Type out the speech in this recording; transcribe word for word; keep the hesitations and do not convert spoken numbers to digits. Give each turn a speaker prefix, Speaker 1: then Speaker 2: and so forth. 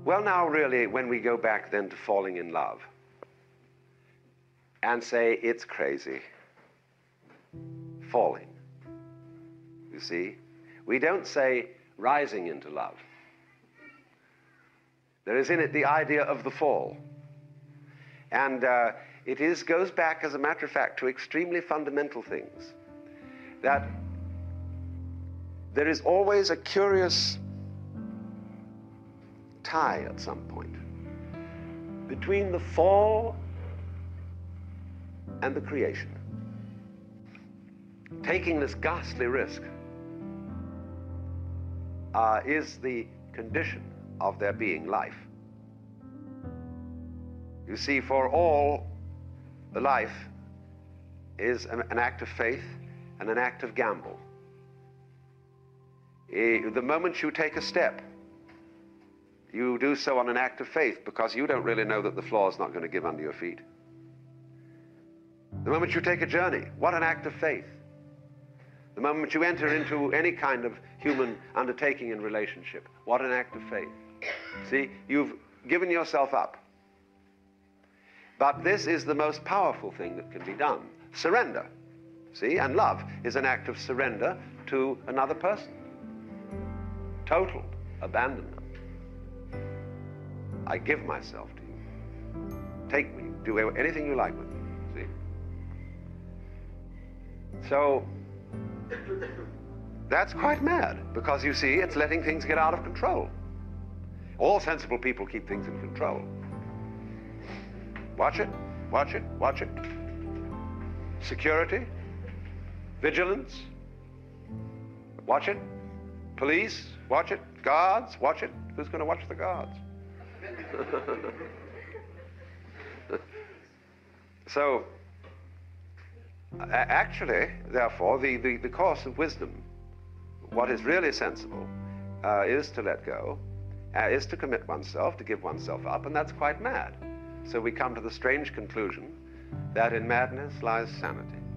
Speaker 1: Well, now, really, when we go back then to falling in love and say it's crazy, falling, you see, we don't say rising into love. There is in it the idea of the fall. And uh, it is, goes back, as a matter of fact, to extremely fundamental things. That there is always a curious tie at some point between the fall and the creation. Taking this ghastly risk uh, is the condition of there being life. You see, for all, the life is an, an act of faith and an act of gamble. Uh, the moment you take a step, you do so on an act of faith because you don't really know that the floor is not going to give under your feet. The moment you take a journey, what an act of faith. The moment you enter into any kind of human undertaking and relationship, what an act of faith. See, you've given yourself up. But this is the most powerful thing that can be done. Surrender. See, and love is an act of surrender to another person. Total abandonment. I give myself to you. Take me, do anything you like with me. See? So, that's quite mad, because you see, it's letting things get out of control. All sensible people keep things in control. Watch it, watch it, watch it. Security, vigilance, watch it. Police, watch it. Guards, watch it. Who's going to watch the guards? So, actually, therefore, the, the, the course of wisdom, what is really sensible, uh, is to let go, uh, is to commit oneself, to give oneself up, and that's quite mad. So we come to the strange conclusion that in madness lies sanity.